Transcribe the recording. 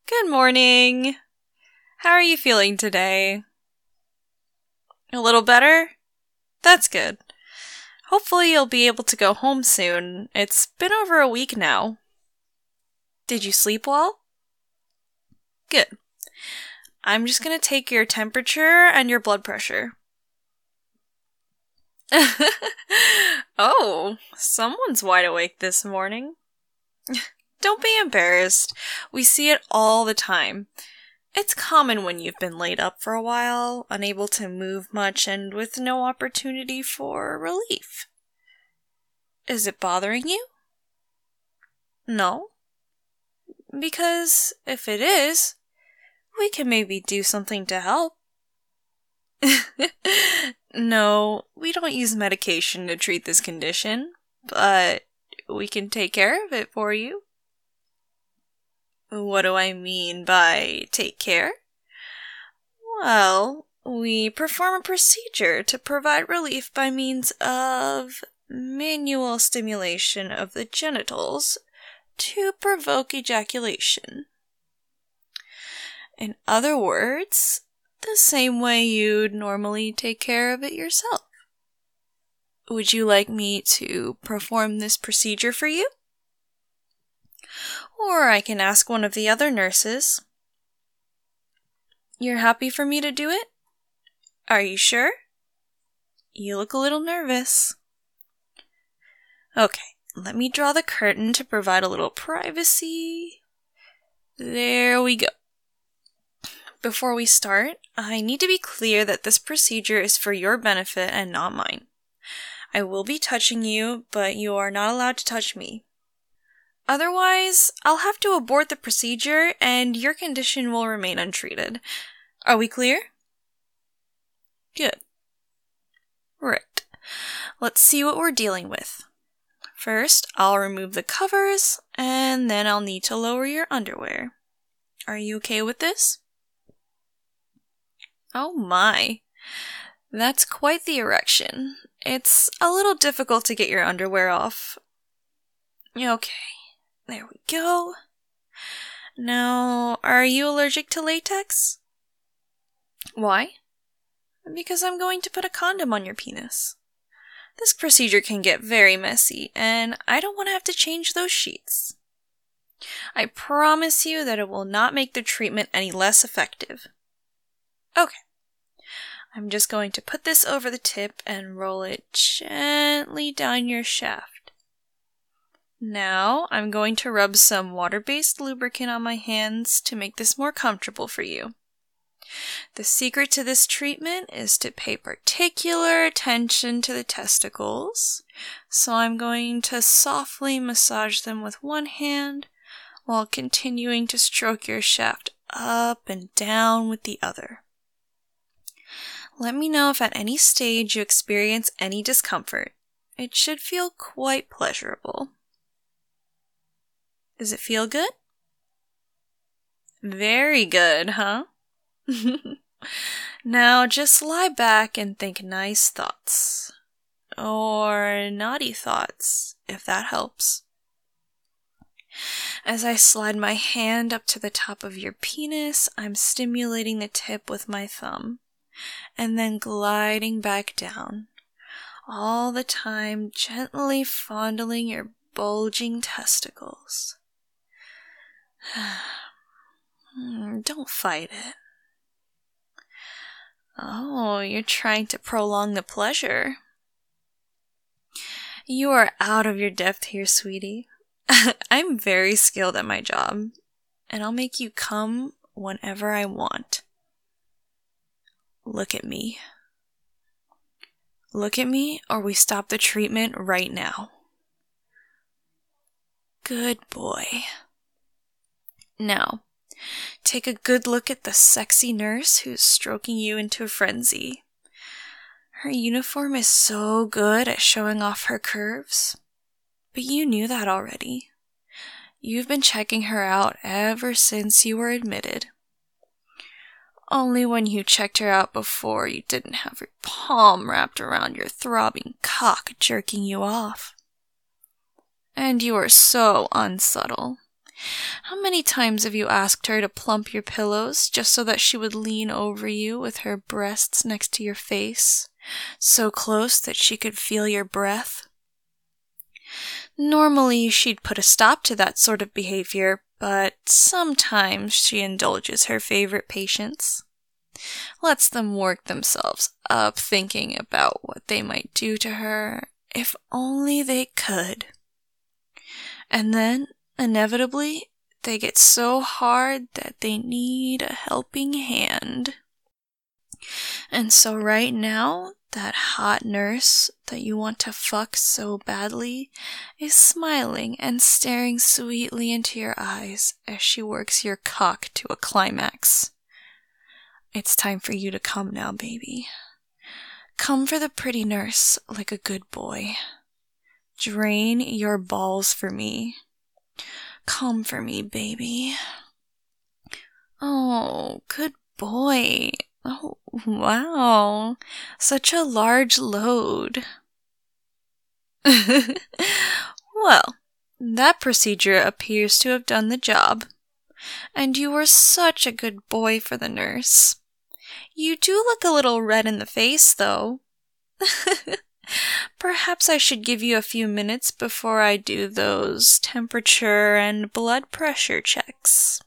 Good morning. How are you feeling today? A little better? That's good. Hopefully you'll be able to go home soon. It's been over a week now. Did you sleep well? Good. I'm just going to take your temperature and your blood pressure. Oh, someone's wide awake this morning. Don't be embarrassed. We see it all the time. It's common when you've been laid up for a while, unable to move much, and with no opportunity for relief. Is it bothering you? No? Because if it is, we can maybe do something to help. No, we don't use medication to treat this condition, but we can take care of it for you. What do I mean by take care? Well, we perform a procedure to provide relief by means of manual stimulation of the genitals to provoke ejaculation. In other words, the same way you'd normally take care of it yourself. Would you like me to perform this procedure for you? Or I can ask one of the other nurses. You're happy for me to do it? Are you sure? You look a little nervous. Okay, let me draw the curtain to provide a little privacy. There we go. Before we start, I need to be clear that this procedure is for your benefit and not mine. I will be touching you, but you are not allowed to touch me. Otherwise, I'll have to abort the procedure and your condition will remain untreated. Are we clear? Good. Right. Let's see what we're dealing with. First, I'll remove the covers, and then I'll need to lower your underwear. Are you okay with this? Oh my. That's quite the erection. It's a little difficult to get your underwear off. Okay. There we go. Now, are you allergic to latex? Why? Because I'm going to put a condom on your penis. This procedure can get very messy, and I don't want to have to change those sheets. I promise you that it will not make the treatment any less effective. Okay. I'm just going to put this over the tip and roll it gently down your shaft. Now, I'm going to rub some water-based lubricant on my hands to make this more comfortable for you. The secret to this treatment is to pay particular attention to the testicles, so I'm going to softly massage them with one hand while continuing to stroke your shaft up and down with the other. Let me know if at any stage you experience any discomfort. It should feel quite pleasurable. Does it feel good? Very good, huh? Now just lie back and think nice thoughts. Or naughty thoughts, if that helps. As I slide my hand up to the top of your penis, I'm stimulating the tip with my thumb, and then gliding back down, all the time gently fondling your bulging testicles. Don't fight it. Oh, you're trying to prolong the pleasure. You are out of your depth here, sweetie. I'm very skilled at my job, and I'll make you come whenever I want. Look at me. Look at me, or we stop the treatment right now. Good boy. Now, take a good look at the sexy nurse who's stroking you into a frenzy. Her uniform is so good at showing off her curves. But you knew that already. You've been checking her out ever since you were admitted. Only when you checked her out before, you didn't have your palm wrapped around your throbbing cock jerking you off. And you are so unsubtle. How many times have you asked her to plump your pillows just so that she would lean over you with her breasts next to your face, so close that she could feel your breath? Normally, she'd put a stop to that sort of behavior, but sometimes she indulges her favorite patients. Lets them work themselves up thinking about what they might do to her, if only they could. And then, inevitably, they get so hard that they need a helping hand. And so right now, that hot nurse that you want to fuck so badly is smiling and staring sweetly into your eyes as she works your cock to a climax. It's time for you to come now, baby. Come for the pretty nurse like a good boy. Drain your balls for me. Come for me, baby. Oh, good boy. Oh, wow. Such a large load. Well, that procedure appears to have done the job. And you were such a good boy for the nurse. You do look a little red in the face, though. Perhaps I should give you a few minutes before I do those temperature and blood pressure checks.